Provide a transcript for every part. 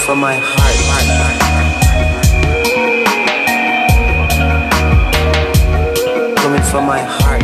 from my heart. Coming from my heart.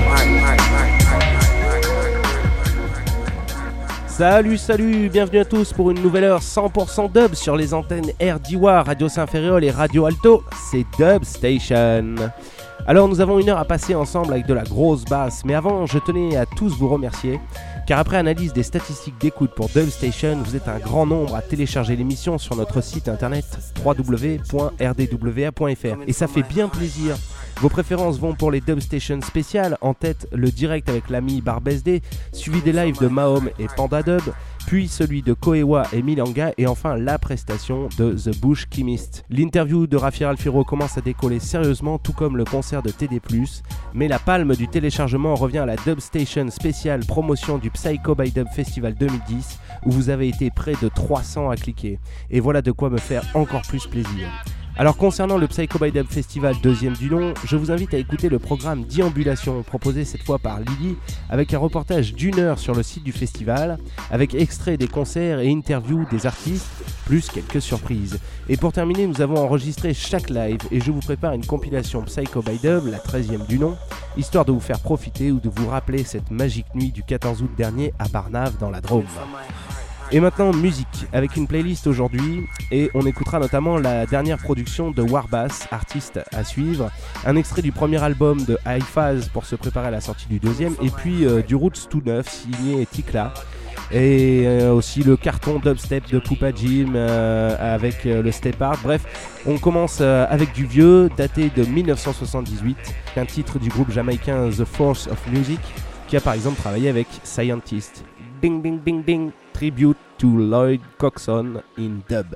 Salut, bienvenue à tous pour une nouvelle heure 100% dub sur les antennes RDIWA, Radio Saint-Ferréol et Radio Alto, c'est Dub Station. Alors nous avons une heure à passer ensemble avec de la grosse basse, mais avant je tenais à tous vous remercier, car après analyse des statistiques d'écoute pour Dub Station, vous êtes un grand nombre à télécharger l'émission sur notre site internet www.rdwa.fr, et ça fait bien plaisir. Vos préférences vont pour les Dub Station spéciales, en tête le direct avec l'ami BarbSD, suivi des lives de Mahom et Panda Dub, puis celui de Koewa et Milanga, et enfin la prestation de The Bush Chemist. L'interview de Rafir Alfiro commence à décoller sérieusement, tout comme le concert de TD+, mais la palme du téléchargement revient à la Dub Station spéciale promotion du Psycho by Dub Festival 2010, où vous avez été près de 300 à cliquer, et voilà de quoi me faire encore plus plaisir. Alors concernant le Psycho by Dub Festival deuxième du nom, je vous invite à écouter le programme Déambulation proposé cette fois par Lily avec un reportage d'une heure sur le site du festival avec extraits des concerts et interviews des artistes plus quelques surprises. Et pour terminer, nous avons enregistré chaque live et je vous prépare une compilation Psycho by Dub, la 13e du nom, histoire de vous faire profiter ou de vous rappeler cette magique nuit du 14 août dernier à Barnave dans la Drôme. Et maintenant musique, avec une playlist aujourd'hui, et on écoutera notamment la dernière production de Warbass, artiste à suivre, un extrait du premier album de High Phase pour se préparer à la sortie du deuxième, et puis du Roots tout neuf signé Tikla, et aussi le carton dubstep de Poupa Jim avec le Step Art. Bref, on commence avec du vieux, daté de 1978, un titre du groupe jamaïcain The Force of Music, qui a par exemple travaillé avec Scientist. Bing bing bing bing, tribute to Lloyd Coxon in dub.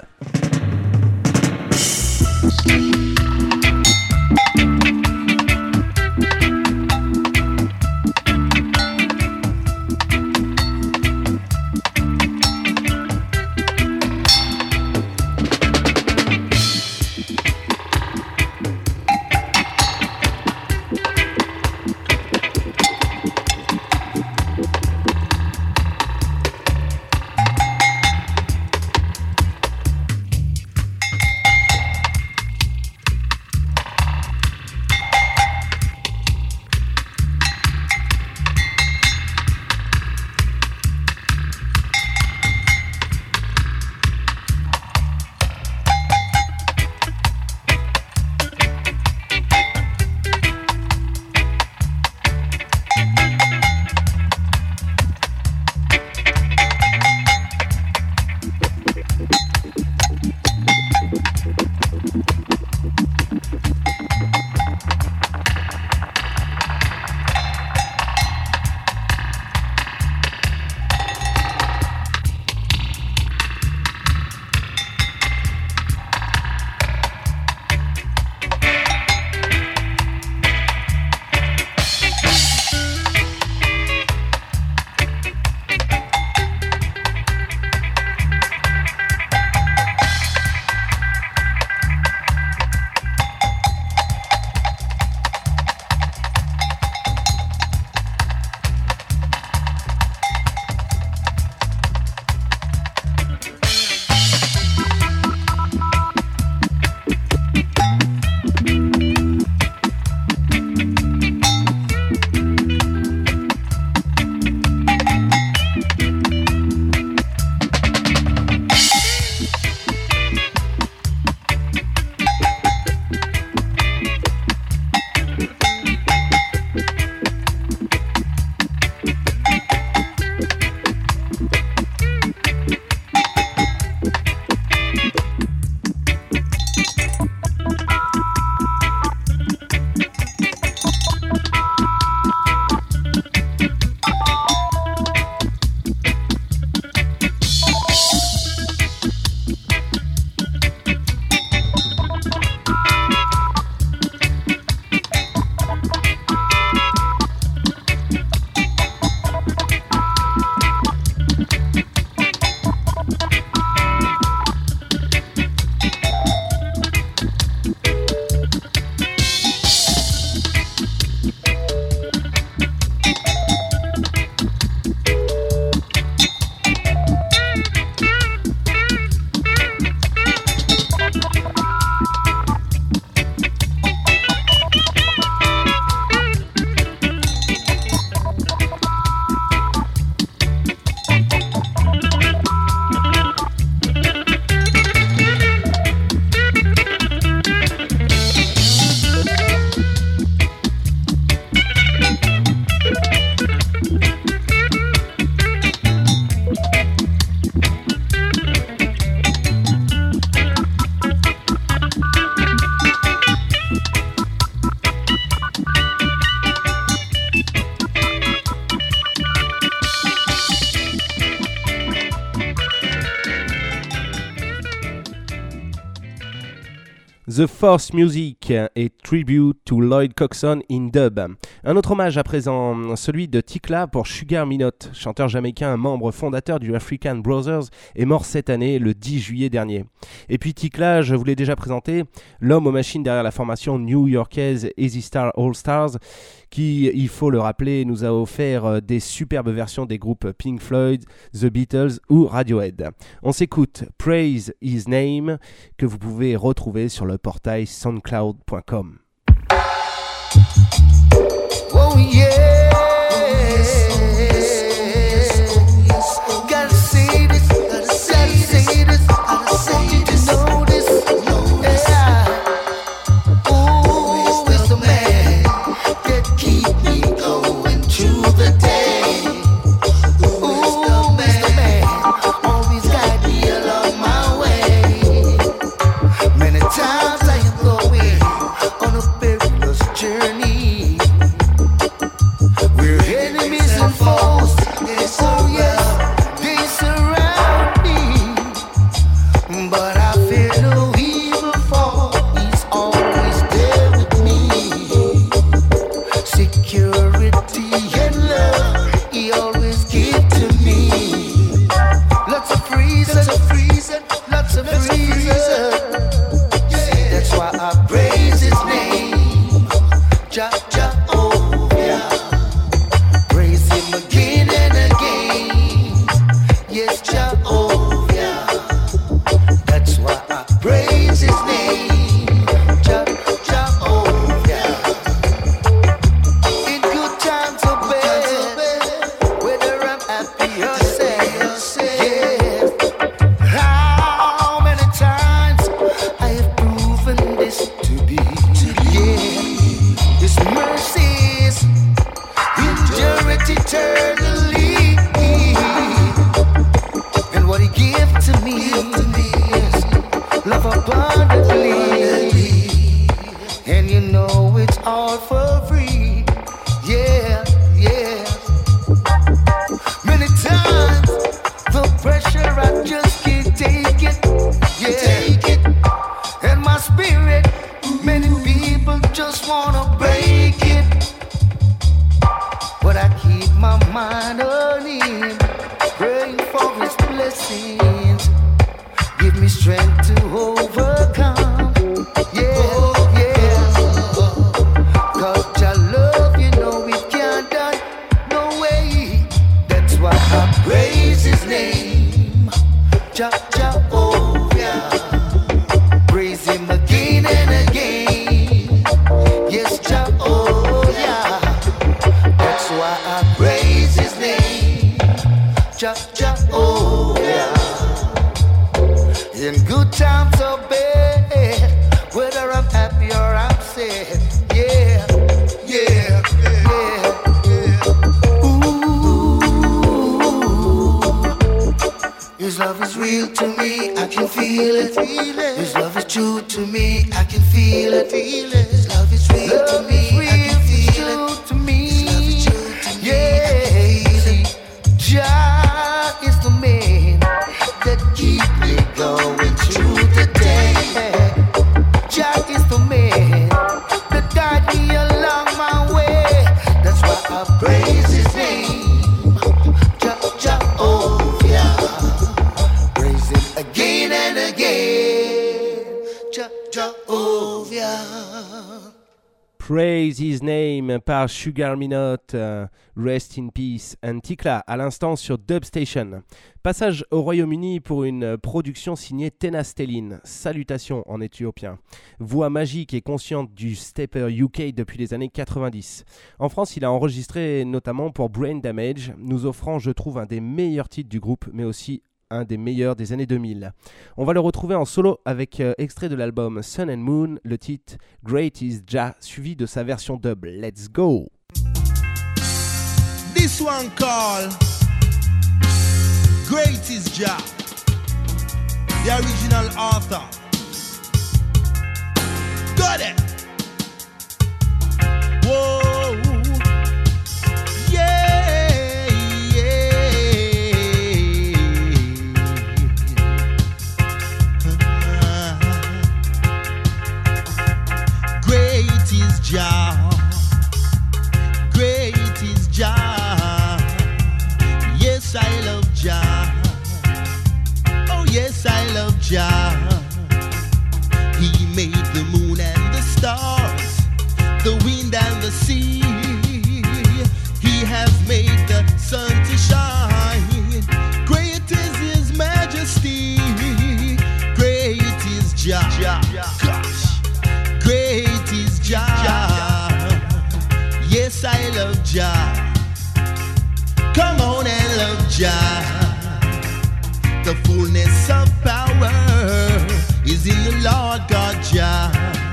The Force Music et Tribute to Lloyd Coxon in Dub. Un autre hommage à présent, celui de Tikla pour Sugar Minott, chanteur jamaïcain, membre fondateur du African Brothers, est mort cette année, le 10 juillet dernier. Et puis Tikla, je vous l'ai déjà présenté, l'homme aux machines derrière la formation new-yorkaise Easy Star All Stars, qui, il faut le rappeler, nous a offert des superbes versions des groupes Pink Floyd, The Beatles ou Radiohead. On s'écoute Praise His Name, que vous pouvez retrouver sur le portail soundcloud.com. Oh yeah, gotta say this, gotta say this, gotta say you to know this, yeah. Oh, it's the man that keep me going through the day. Oh, it's the man, always guide me along my way. Many times I am going on a perilous journey. We're enemies and foes, oh yes, they surround me. But I fear no evil, for He's always there with me. Security and love He always gives to me. Lots of freezing, lots of freezing. That's why I praise His name, Jah Jehovah. Praise Him again and again. Yes, Jehovah. That's why I praise His name, Jah Jehovah. In good times or bad, whether I'm happy or sad, yeah. How many times I have proven this to be, yeah. His mercies endure it eternally, and what He gives to me is love abundantly, and you know it's all for free, yeah, yeah. Many times the pressure I just can't take it, yeah. And my spirit, many people just wanna break it, but I keep my mind on Him, praying for His blessings. Give me strength to overcome, yeah, yeah. 'Cause Your love, you know it can't done, no way. That's why I praise His name, Jah Jehovah. Praise Him again and again. Yes, Jehovah. That's why I praise His name, Jah Jehovah. In good times or bad, whether I'm happy or I'm sad, yeah, yeah, yeah, yeah. Ooh, His love is real to me, I can feel it. His love is true to me, I can feel it. His love is real to me, I can feel it. His love is true to me, yeah. Jah is the man that keep me going through the day. Jah is the man that guide me along my way. That's why I praise His name, Jah Jehovah. Praise Him again and again, Jah Jehovah. Praise His Name par Sugar Minott, Rest in Peace, and Tikla à l'instant sur Dub Station. Passage au Royaume-Uni pour une production signée Tena Stellin, salutations en éthiopien. Voix magique et consciente du stepper UK depuis les années 90. En France, il a enregistré notamment pour Brain Damage, nous offrant, je trouve, un des meilleurs titres du groupe, mais aussi un des meilleurs des années 2000. On va le retrouver en solo avec extrait de l'album Sun and Moon, le titre Great is Jah, suivi de sa version dub. Let's go! This one called Great is Jah, the original author. Got it! Whoa! Yeah! Jah. He made the moon and the stars, the wind and the sea. He has made the sun to shine. Great is His majesty. Great is Jah. Gosh. Great is Jah. Yes, I love Jah. Come on and love Jah. The fullness of power is in the Lord God Jah.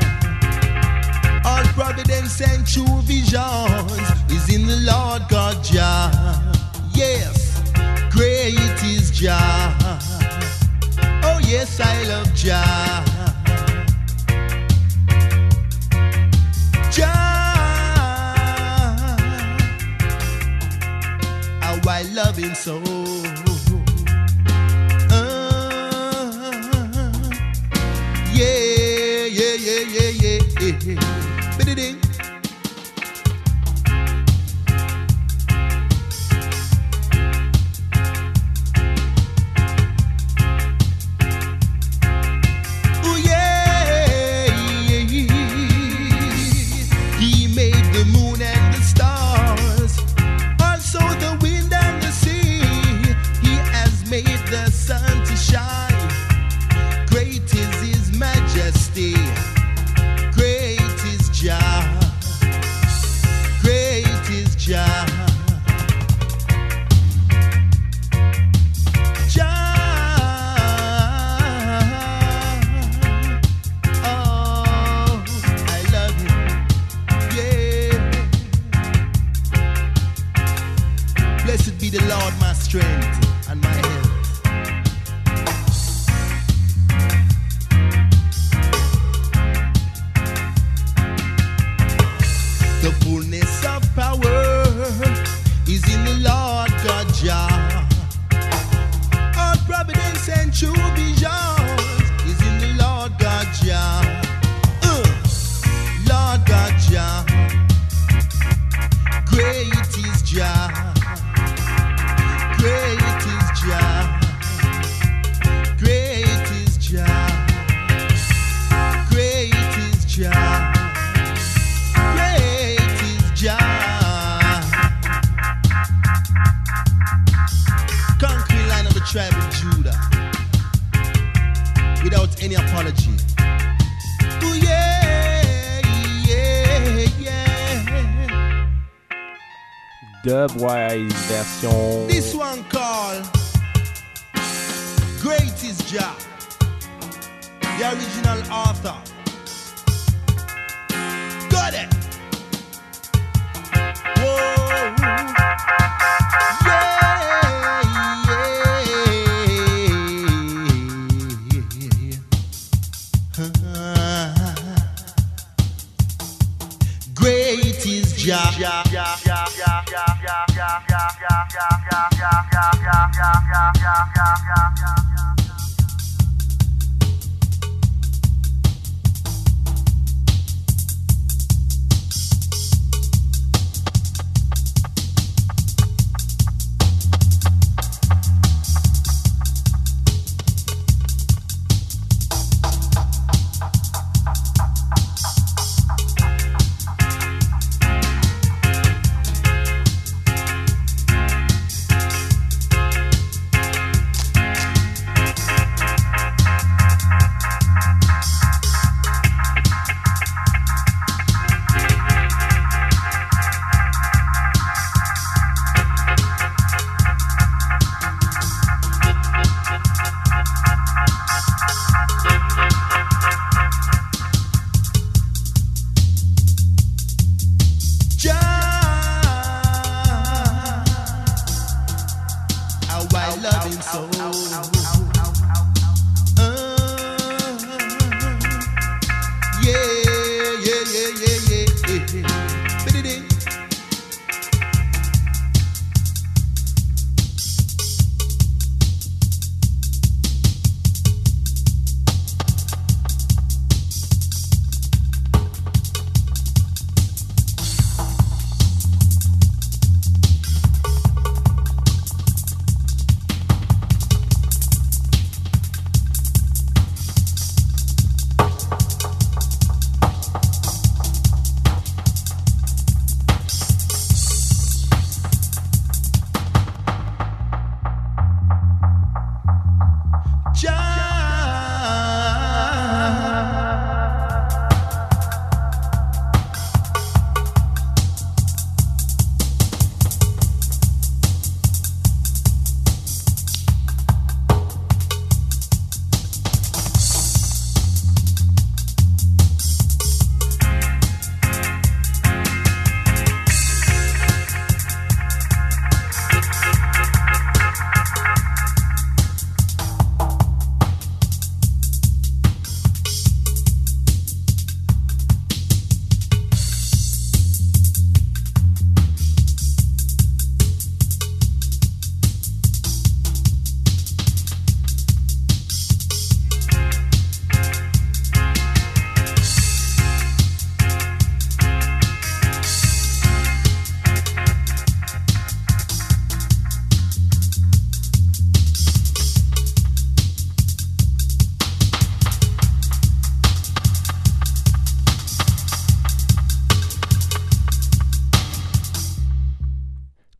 All providence and true visions is in the Lord God Jah. Yes, great is Jah. Oh yes, I love Jah. Jah, how I love Him so. Biddy-ding. Ooh, yeah. He made the moon and the stars, also the wind and the sea. He has made the sun to shine. Great is His majesty. Great is Jah. Great is Jah. Jah. Oh, I love Him. Yeah. Blessed be the Lord, my strength and my health. The fullness of power is in the Lord God Jah. All providence and true visions is in the Lord God Jah. Lord God Jah. Great is Jah. Great is Jah. Great is Jah. Great is Jah. Conquering line of the tribe of Judah, without any apology. Ooh, yeah, yeah, yeah. Dubwise version. This one called Great is Jah. The original author. Got it. Whoa. Great is Jah.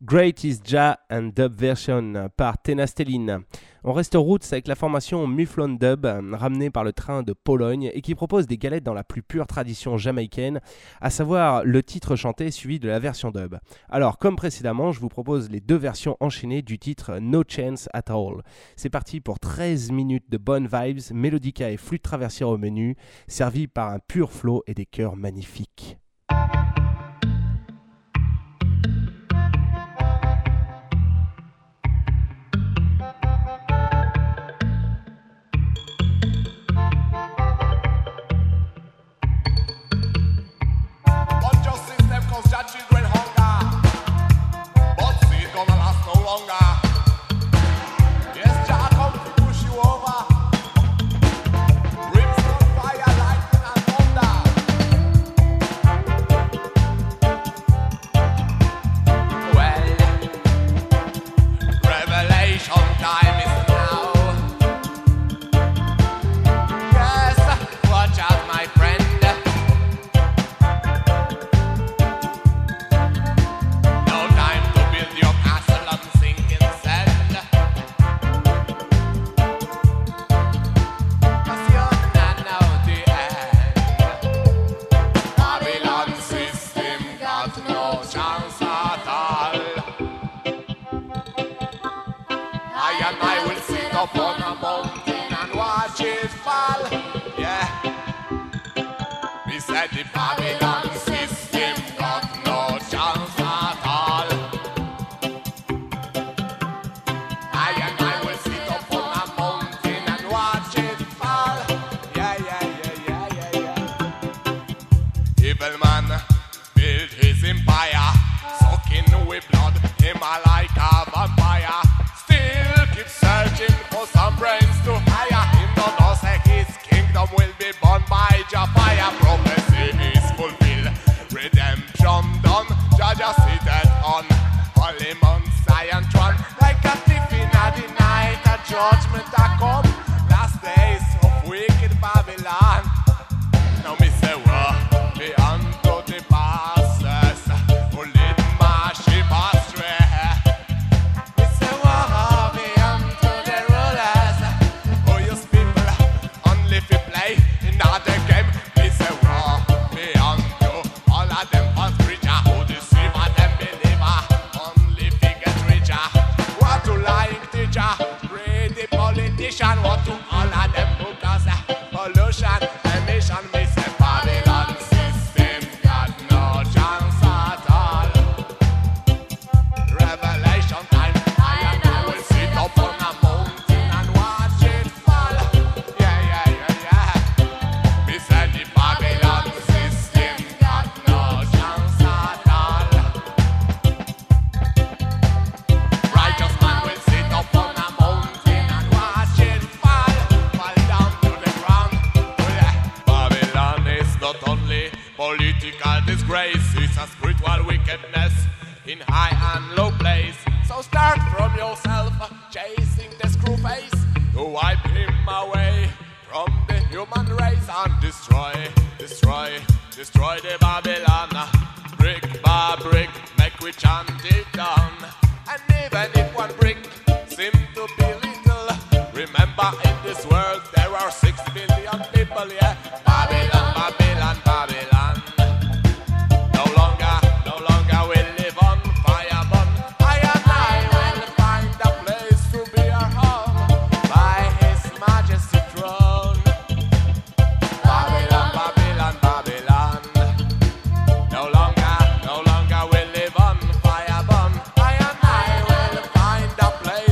Great is Ja and Dub Version par Tenastelin. On reste roots avec la formation Mufflon Dub, ramenée par le train de Pologne et qui propose des galettes dans la plus pure tradition jamaïcaine, à savoir le titre chanté suivi de la version dub. Alors, comme précédemment, je vous propose les deux versions enchaînées du titre No Chance at All. C'est parti pour 13 minutes de bonnes vibes, mélodica et flûte traversière au menu, servi par un pur flow et des chœurs magnifiques. No longer will live on fire burn. I and I will find a place.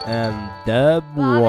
and Dubwise.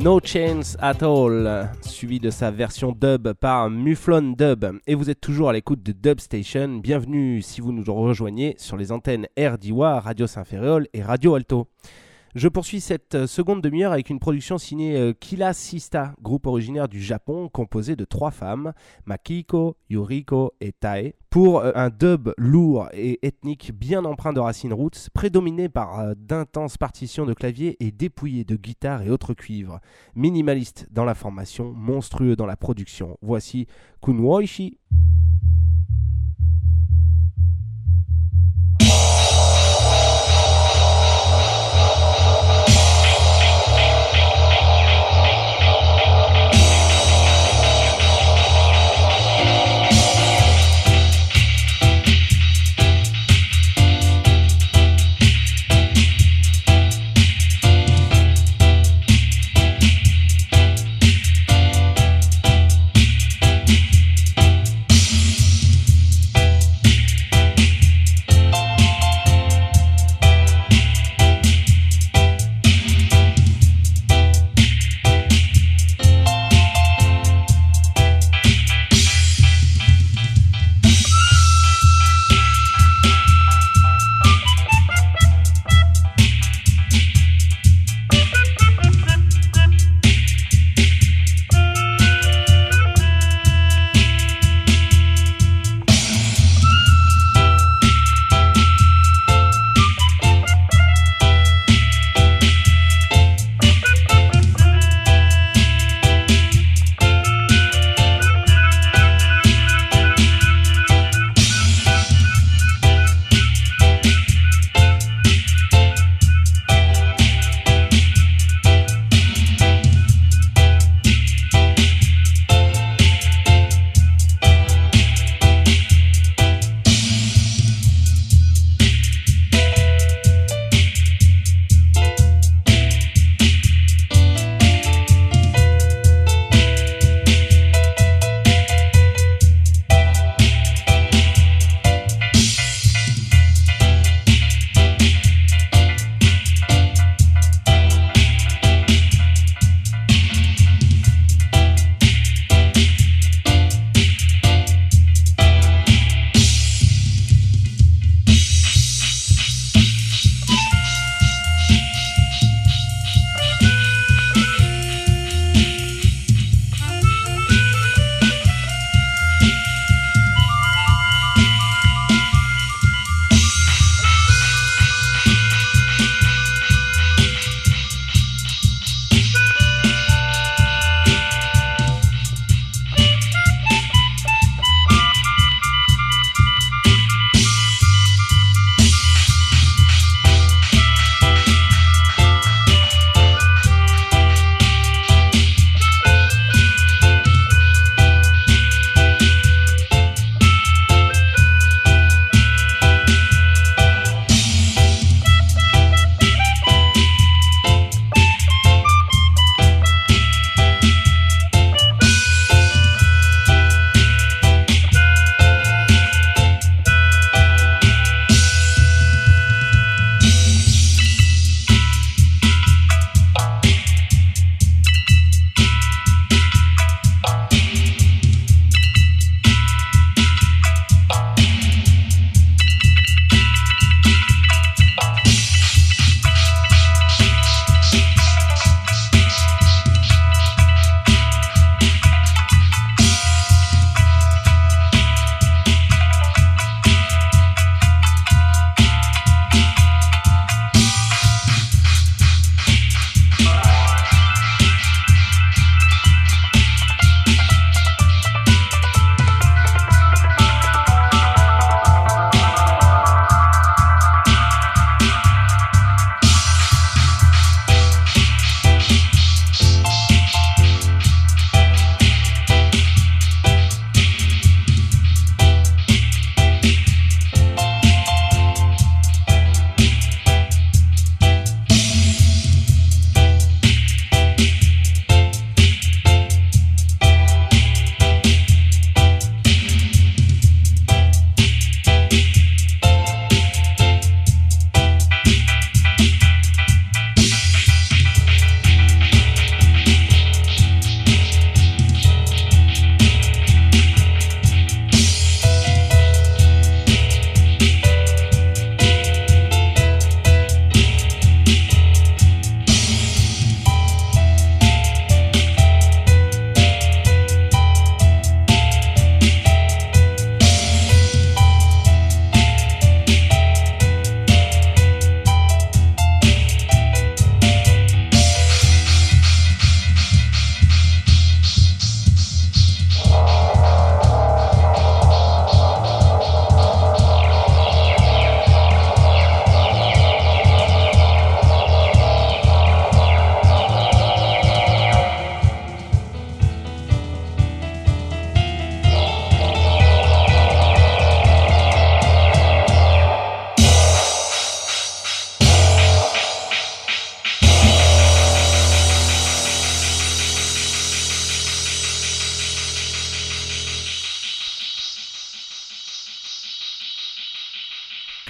No Chance at All, suivi de sa version dub par Muflon Dub. Et vous êtes toujours à l'écoute de Dub Station. Bienvenue si vous nous rejoignez sur les antennes RDIWA, Radio Saint-Ferréol et Radio Alto. Je poursuis cette seconde demi-heure avec une production signée Killa Sista, groupe originaire du Japon composé de 3 femmes, Makiko, Yuriko et Tae, pour un dub lourd et ethnique bien empreint de racines roots, prédominé par d'intenses partitions de clavier et dépouillé de guitare et autres cuivres. Minimaliste dans la formation, monstrueux dans la production. Voici Kunwoishi.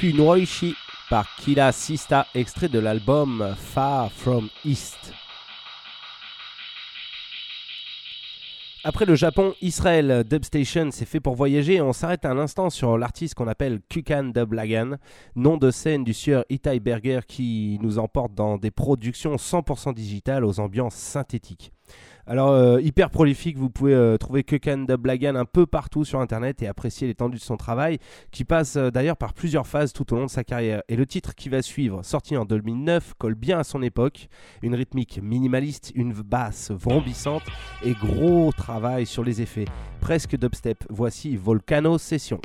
Kunoichi par Killa Sista, extrait de l'album Far From East. Après le Japon, Israël, Dubstation, c'est fait pour voyager et on s'arrête un instant sur l'artiste qu'on appelle Kukan Dublagan, nom de scène du sieur Itai Berger qui nous emporte dans des productions 100% digitales aux ambiances synthétiques. Alors, hyper prolifique, vous pouvez trouver Kukan Dublagan un peu partout sur internet et apprécier l'étendue de son travail, qui passe d'ailleurs par plusieurs phases tout au long de sa carrière. Et le titre qui va suivre, sorti en 2009, colle bien à son époque. Une rythmique minimaliste, une basse vrombissante et gros travail sur les effets. Presque dubstep, voici Volcano Session.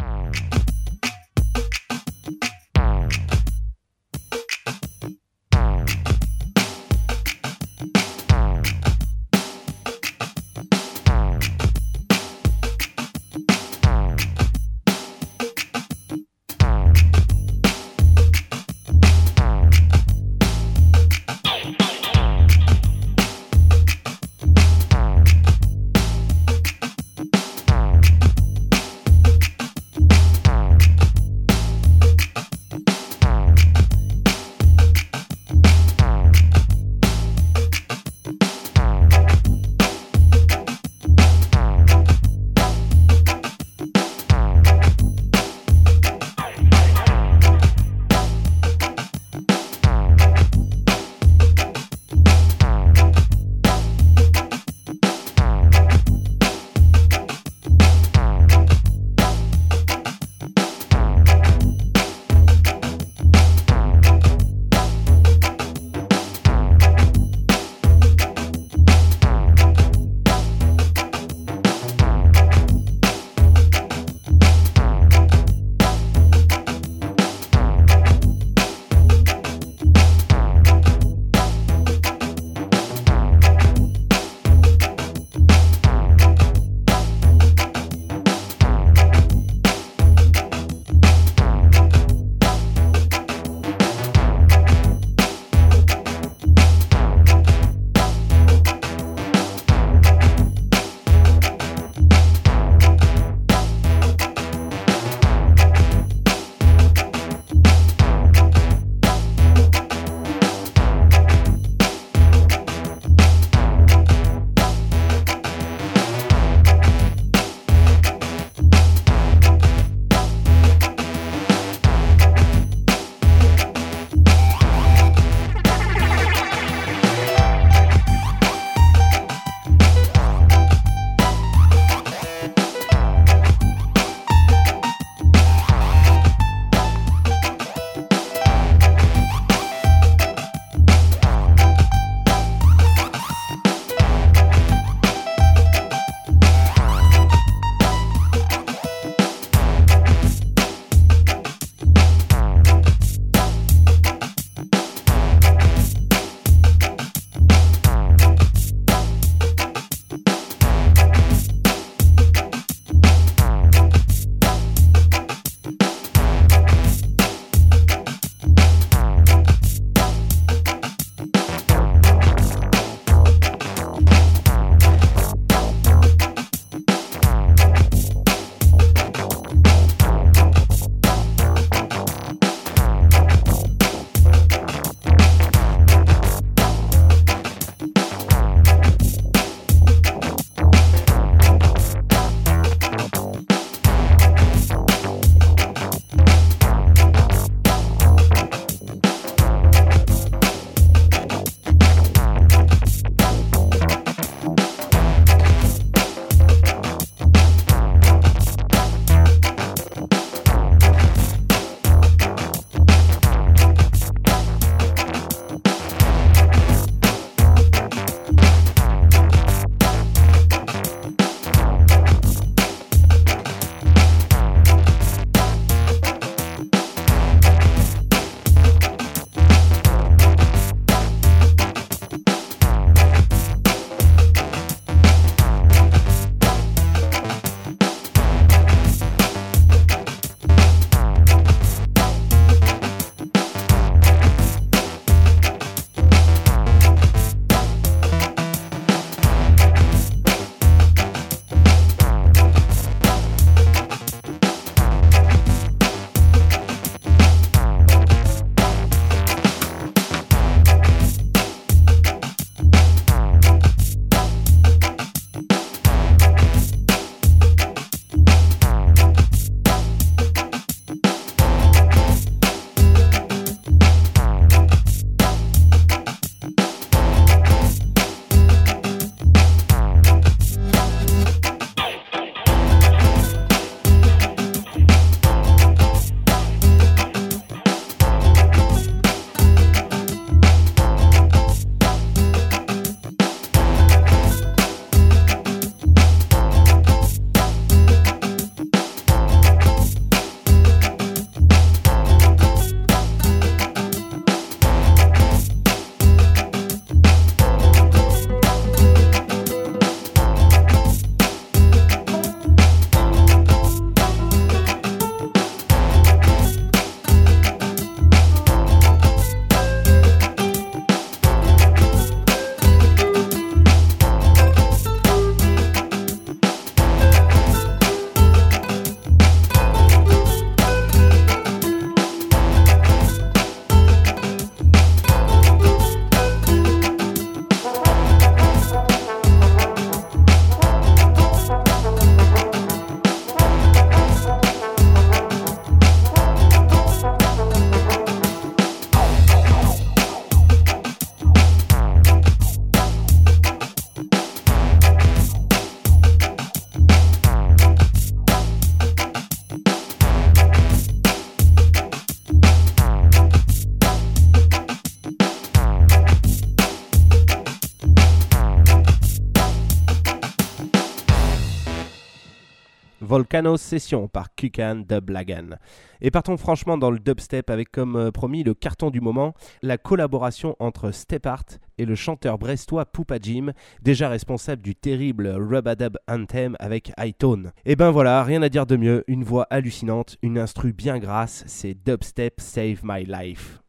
Volcano Session par Kukan Dublagan. Et partons franchement dans le dubstep avec comme promis le carton du moment, la collaboration entre Step Art et le chanteur brestois Poupa Jim, déjà responsable du terrible Rub-a-Dub Anthem avec Hightone. Et ben voilà, rien à dire de mieux, une voix hallucinante, une instru bien grasse, c'est Dubstep Save My Life.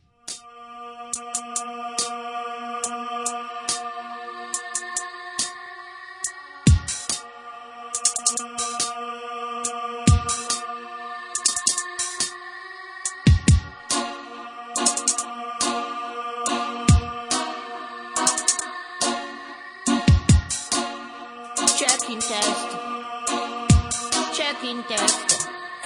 Checking test.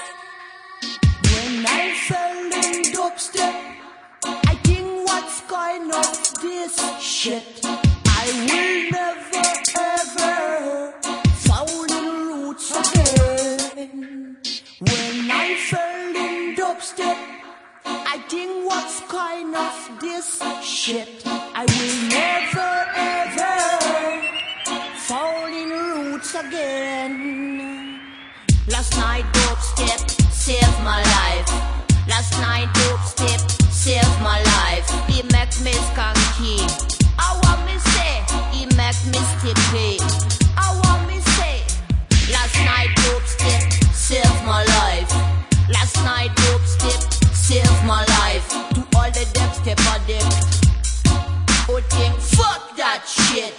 When I fell in dubstep, I think what's kind of this shit. I will never ever fall in roots again. When I fell in dubstep, I think what's kind of this shit. I will never ever fall in roots again. Last night dubstep saved my life. Last night dubstep saved my life. He make me skanky. I want me say he make me sticky. I want me say last night dubstep saved my life. Last night dubstep saved my life. To all the dubstep addicts who think fuck that shit.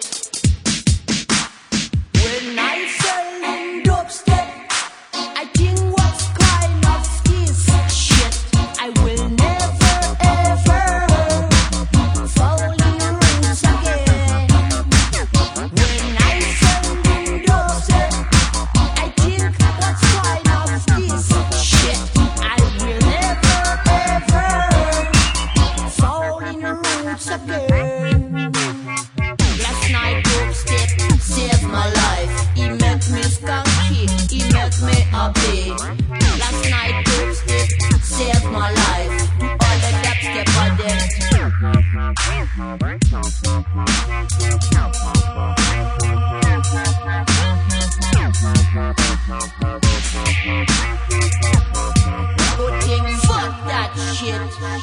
When I fell in dubstep, I think what's kind of this shit. I will never ever fall in the roots again. When I fell in dubstep, I think what's kind of this shit. I will never ever fall in the roots again. Last night dubstep saved my life. He make me skanky, he make me happy. Last night dubstep saved my life. To all the dubstep addicts. Who think fuck that shit.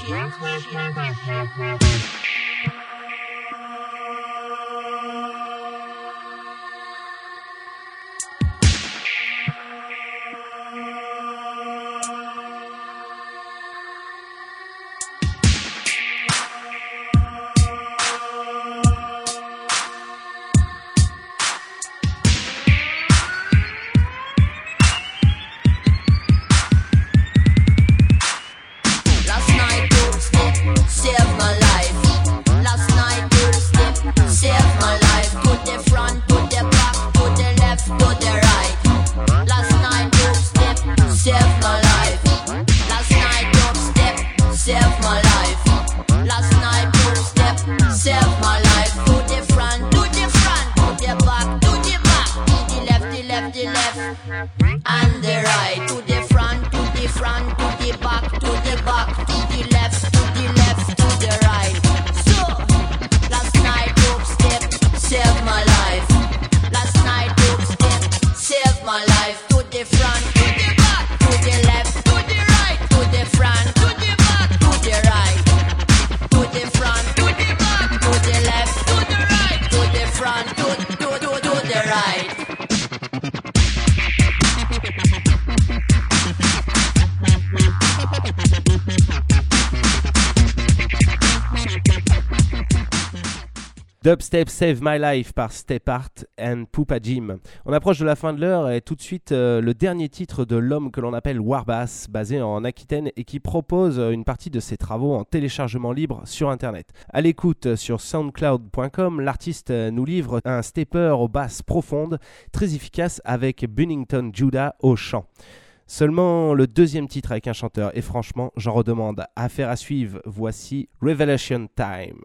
Dubstep Save My Life par Step Art and Poupa Jim. On approche de la fin de l'heure et tout de suite le dernier titre de l'homme que l'on appelle Warbass, basé en Aquitaine et qui propose une partie de ses travaux en téléchargement libre sur internet. À l'écoute sur soundcloud.com, l'artiste nous livre un stepper aux basses profondes, très efficace avec Bunnington Judah au chant. Seulement le deuxième titre avec un chanteur et franchement j'en redemande. Affaire à suivre, voici Revelation Time.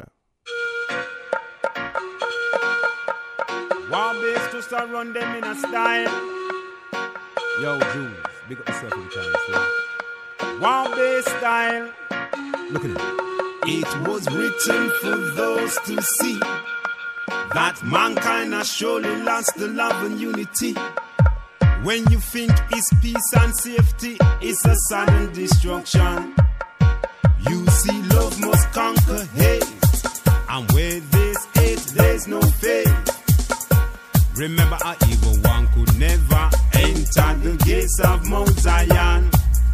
Warbass just a run them in a style. Yo, Jules, big up yourself every time, see? Warbass style. Look at it. It was written for those to see that mankind has surely lost the love and unity. When you think it's peace and safety, it's a sudden destruction. You see, love must conquer hate, and where there's hate, there's no faith. Remember, an evil one could never enter the gates of Mount Zion.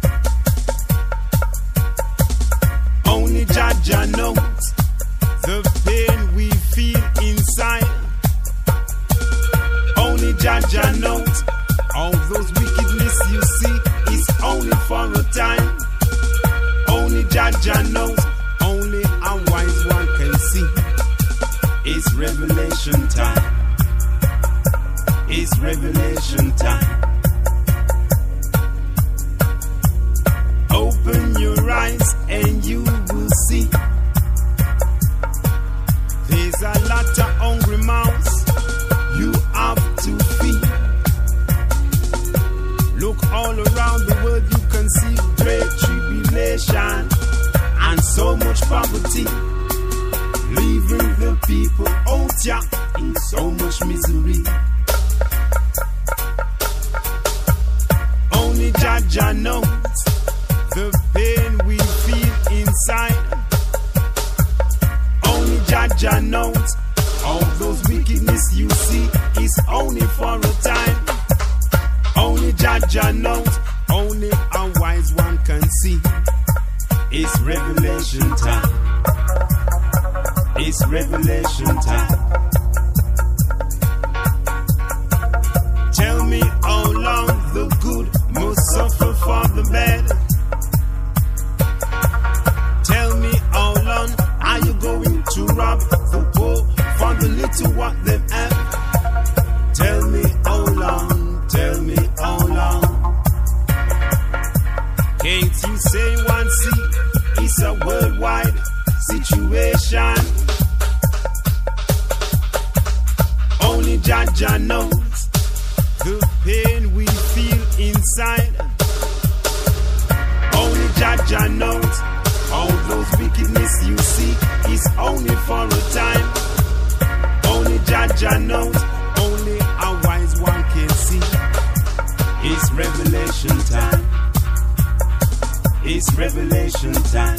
Only Jah knows the pain we feel inside. Only Jah knows all those wickedness you see is only for a time. Only Jah knows, only a wise one can see. It's revelation time. It's revelation time. Open your eyes and you will see. There's a lot of hungry mouths you have to feed. Look all around the world, you can see great tribulation and so much poverty, leaving the people out here in so much misery. Only Jah knows the pain we feel inside. Only Jah knows all those wickedness you see is only for a time. Only Jah knows, only a wise one can see. It's revelation time. It's revelation time. Tell me how long the good must suffer for the bad. Tell me how long are you going to rob the poor for the little what they have? Tell me how long, tell me how long. Can't you say one see it's a worldwide situation? Only Jah knows the pain we feel inside. Only Jah knows all those wickedness you see is only for a time. Only Jah knows, only a wise one can see. It's revelation time. It's revelation time.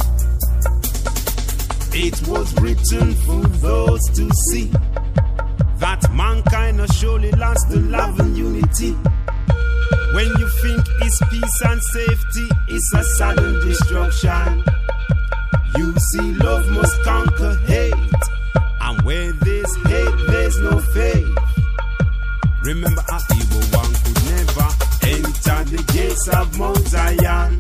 It was written for those to see that mankind has surely lost the love and unity. When you think it's peace and safety, it's a sudden destruction. You see, love must conquer hate, and where there's hate, there's no faith. Remember, an evil one could never enter the gates of Mount Zion.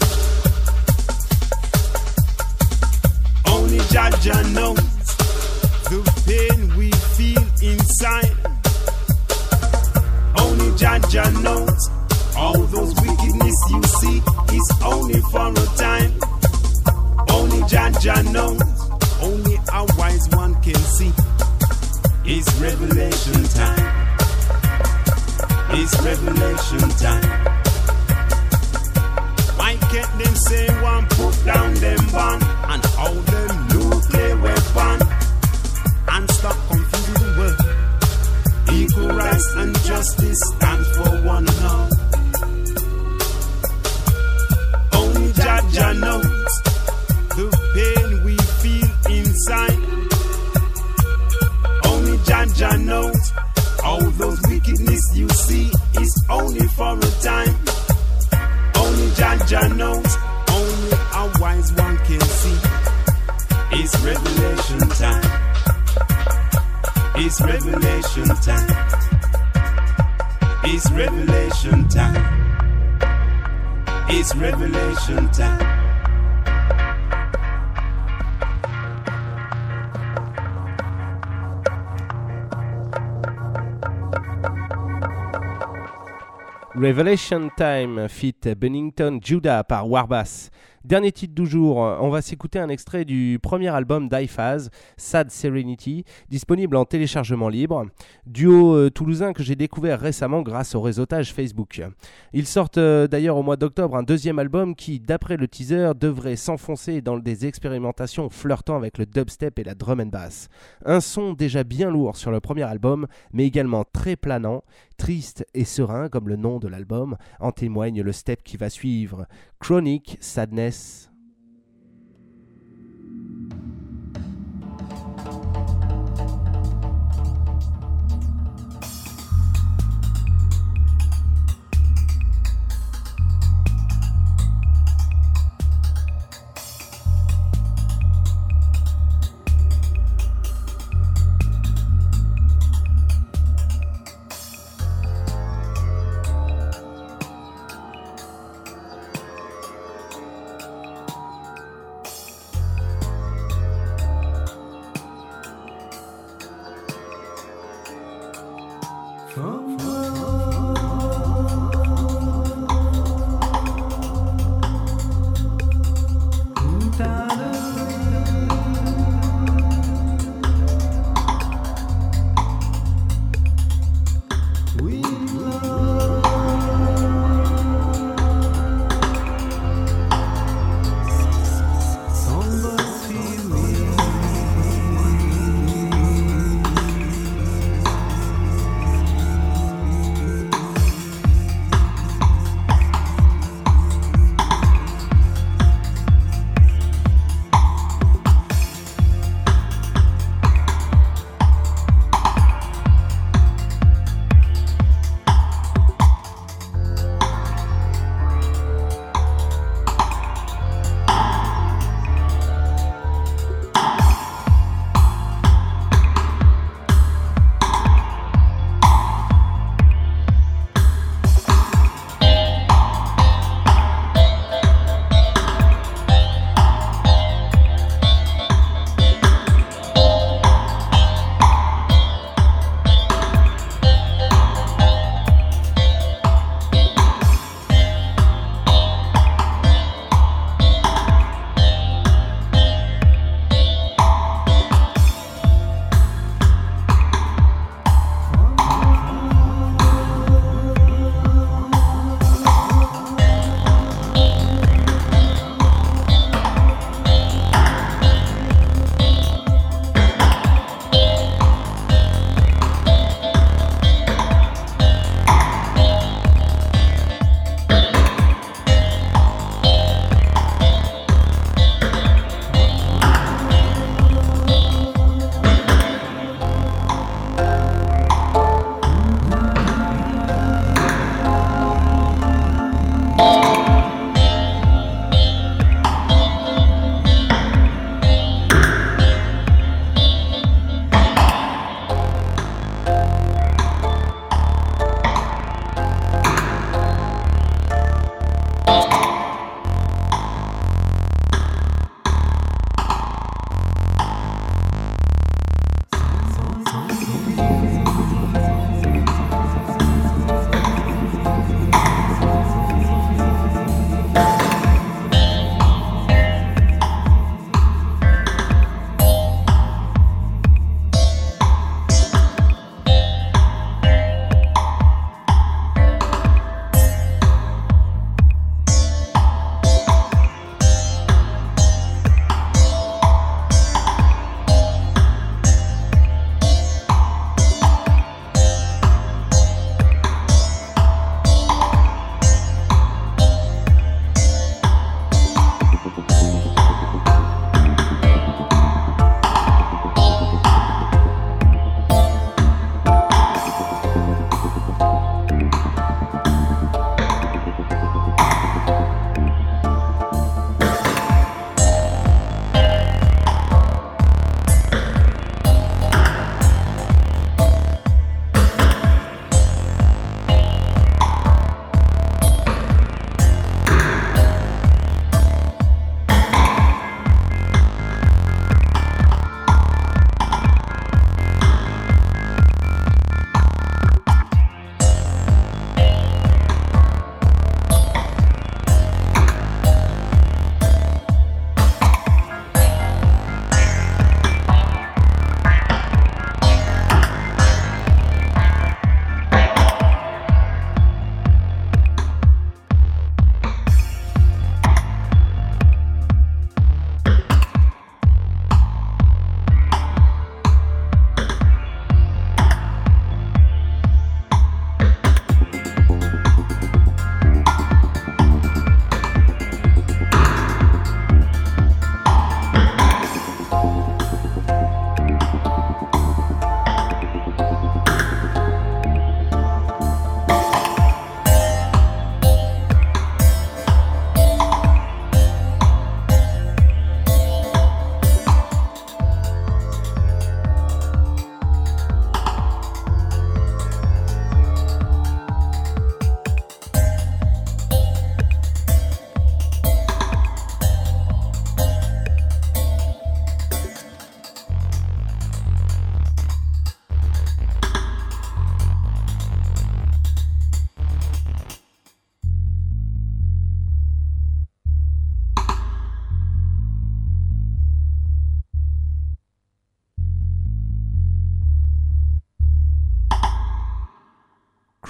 Only Jah knows the pain we feel inside. Only Jah knows all those wickedness you see is only for a time. Only Jah knows, only a wise one can see. It's revelation time. It's revelation time. Why can't them say one put down them bomb and all them nuclear weapon and stop confusing the world? Equal rights and justice stand for one another. Only Jah knows the pain we feel inside. Only Jah knows all those wickedness you see is only for a time. Only Jah knows, only a wise one can see. It's revelation time. It's revelation time. It's revelation time. It's revelation time. Revelation Time fit Bennington Judah par Warbass. Dernier titre du jour, on va s'écouter un extrait du premier album d'I-Phaz, Sad Serenity, disponible en téléchargement libre. Duo toulousain que j'ai découvert récemment grâce au réseautage Facebook. Ils sortent d'ailleurs au mois d'octobre un deuxième album qui, d'après le teaser, devrait s'enfoncer dans des expérimentations flirtant avec le dubstep et la drum and bass. Un son déjà bien lourd sur le premier album, mais également très planant, triste et serein comme le nom de l'album, en témoigne le step qui va suivre, Chronic Sadness.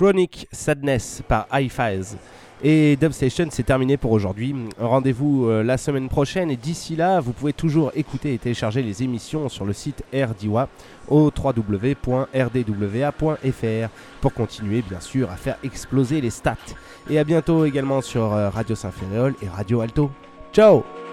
Chronic Sadness par Hi-Fiz. Et Dubstation, c'est terminé pour aujourd'hui. Rendez-vous la semaine prochaine et d'ici là, vous pouvez toujours écouter et télécharger les émissions sur le site RDIWA au www.rdwa.fr pour continuer bien sûr à faire exploser les stats. Et à bientôt également sur Radio Saint-Ferréol et Radio Alto. Ciao!